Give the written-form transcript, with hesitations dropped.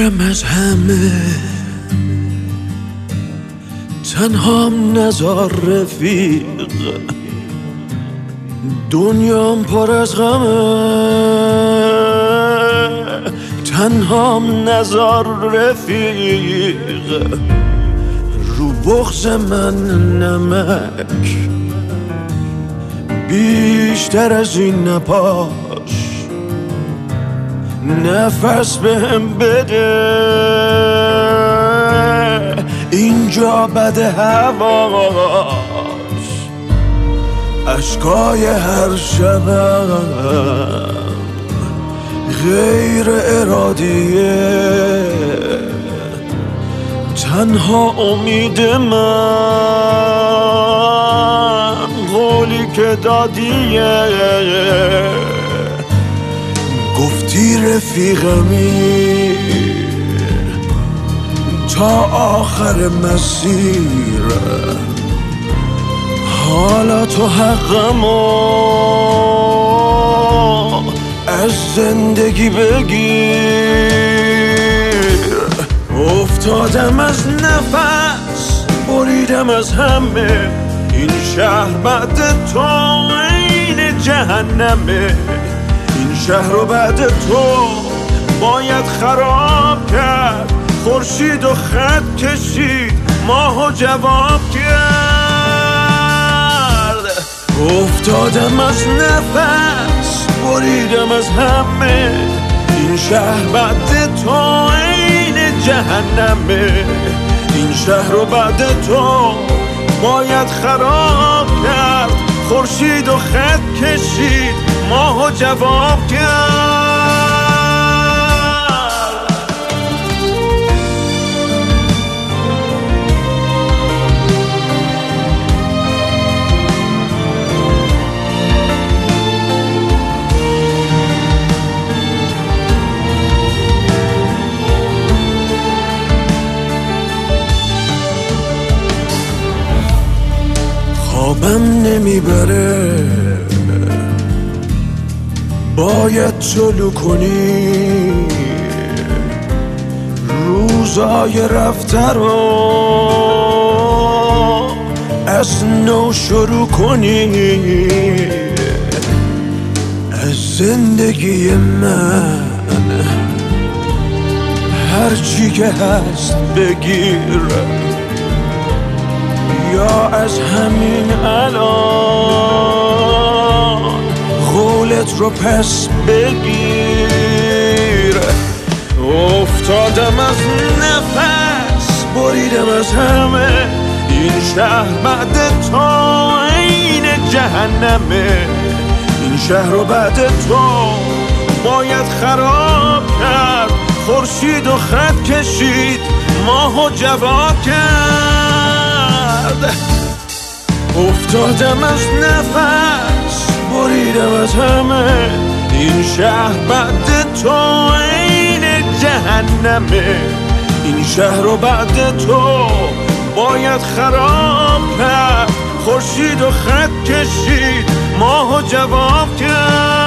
دورم از همه، تنهام نزار رفیق، دنیام پر از غمه، تنهام نزار رفیق، رو بغض من نمک بیشتر از این نپاش، نفس بهم بده، اینجا بده هواش، اشکای هر شبم غیر ارادیه، تنها امید من قولی که دادیه، گفتی رفیقمی تا آخر مسیر، حالا تو حقمو از زندگی بگیر. افتادم از نفس، بریدم از همه، این شهر بعد تو این جهنمه، این شهر رو بعد تو باید خراب کرد، خورشید و خط کشید، ماهو جواب کرد. افتادم از نفس، بریدم از همه، این شهر بعد تو این جهنمه، این شهر رو بعد تو باید خراب کرد، خورشید و خط کشید، ماهو جواب کرد. خوابم نمیبره، باید طلوع کنی، روزای رفته رو از نو شروع کنی، از زندگی من هرچی که هست بگیر، یا از همین الان قولت رو پس بگیر. افتادم از نفس، بریدم از همه، این شهر بعد تو این جهنمه، این شهر رو بعد تو باید خراب کرد، خورشید و خط کشید، ماهو جواب کرد. افتادم از نفس، بریدم از همه، این شهر بعد تو این جهنمه، این شهر رو بعد تو باید خراب کرد، خورشید و خط کشید، ماهو جواب کرد.